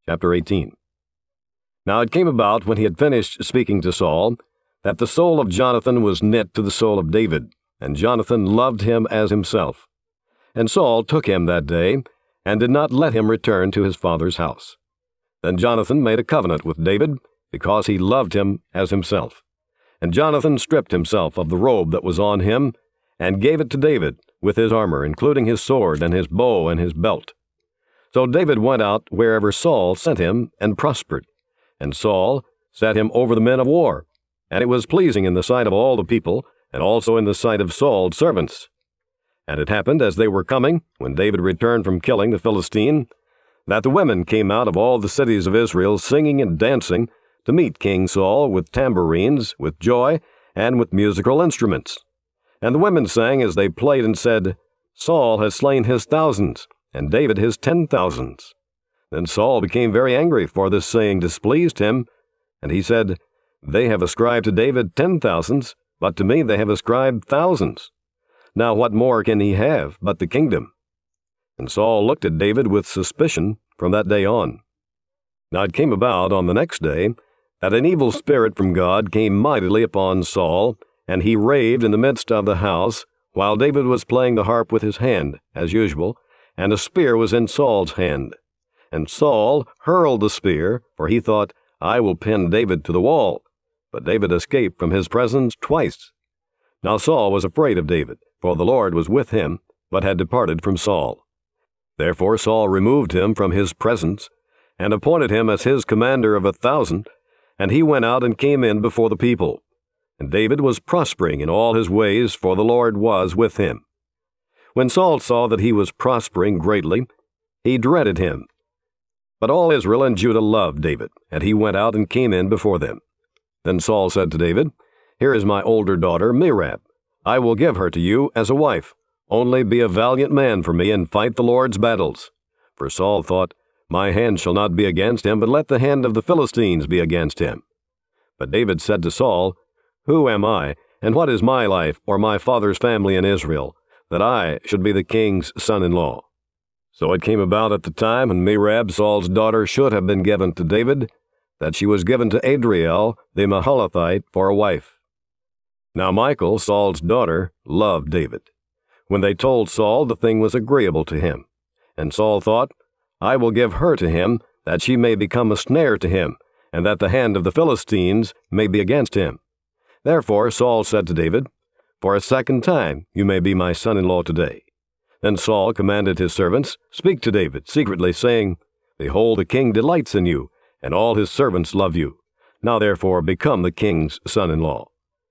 Chapter 18. Now it came about, when he had finished speaking to Saul, that the soul of Jonathan was knit to the soul of David, and Jonathan loved him as himself. And Saul took him that day, and did not let him return to his father's house. Then Jonathan made a covenant with David, because he loved him as himself. And Jonathan stripped himself of the robe that was on him, and gave it to David, with his armor, including his sword and his bow and his belt. So David went out wherever Saul sent him, and prospered. And Saul set him over the men of war, and it was pleasing in the sight of all the people, and also in the sight of Saul's servants. And it happened, as they were coming, when David returned from killing the Philistine, that the women came out of all the cities of Israel singing and dancing to meet King Saul with tambourines, with joy, and with musical instruments. And the women sang as they played and said, Saul has slain his thousands, and David his 10,000s. Then Saul became very angry, for this saying displeased him, and he said, They have ascribed to David 10,000s, but to me they have ascribed thousands. Now what more can he have but the kingdom? And Saul looked at David with suspicion from that day on. Now it came about on the next day that an evil spirit from God came mightily upon Saul, and he raved in the midst of the house, while David was playing the harp with his hand, as usual, and a spear was in Saul's hand. And Saul hurled the spear, for he thought, I will pin David to the wall. But David escaped from his presence twice. Now Saul was afraid of David, for the Lord was with him, but had departed from Saul. Therefore Saul removed him from his presence, and appointed him as his commander of 1,000, and he went out and came in before the people. And David was prospering in all his ways, for the Lord was with him. When Saul saw that he was prospering greatly, he dreaded him. But all Israel and Judah loved David, and he went out and came in before them. Then Saul said to David, Here is my older daughter, Merab. I will give her to you as a wife. Only be a valiant man for me, and fight the Lord's battles. For Saul thought, My hand shall not be against him, but let the hand of the Philistines be against him. But David said to Saul, Who am I, and what is my life, or my father's family in Israel, that I should be the king's son-in-law? So it came about at the time when Merab, Saul's daughter, should have been given to David, that she was given to Adriel the Mahalathite for a wife. Now Michal, Saul's daughter, loved David. When they told Saul, the thing was agreeable to him. And Saul thought, I will give her to him, that she may become a snare to him, and that the hand of the Philistines may be against him. Therefore Saul said to David, For a second time you may be my son-in-law today. Then Saul commanded his servants, Speak to David secretly, saying, Behold, the king delights in you, and all his servants love you. Now therefore become the king's son-in-law.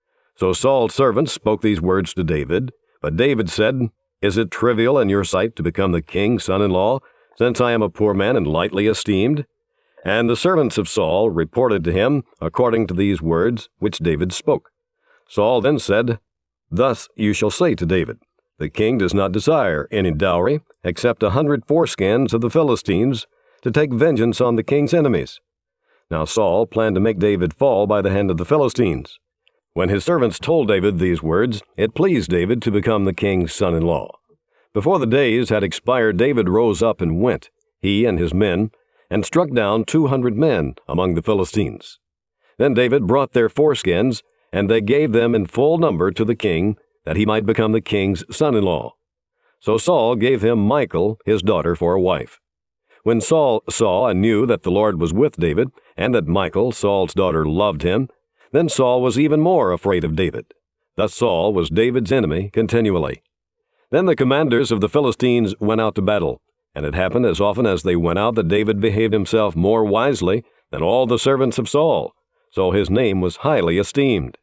So Saul's servants spoke these words to David, but David said, Is it trivial in your sight to become the king's son-in-law, since I am a poor man and lightly esteemed? And the servants of Saul reported to him according to these words which David spoke. Saul then said, Thus you shall say to David, The king does not desire any dowry, except 100 foreskins of the Philistines, to take vengeance on the king's enemies. Now Saul planned to make David fall by the hand of the Philistines. When his servants told David these words, it pleased David to become the king's son-in-law. Before the days had expired, David rose up and went, he and his men, and struck down 200 men among the Philistines. Then David brought their foreskins, and they gave them in full number to the king, that he might become the king's son-in-law. So Saul gave him Michal, his daughter, for a wife. When Saul saw and knew that the Lord was with David, and that Michal, Saul's daughter, loved him, then Saul was even more afraid of David. Thus Saul was David's enemy continually. Then the commanders of the Philistines went out to battle, and it happened as often as they went out that David behaved himself more wisely than all the servants of Saul, so his name was highly esteemed.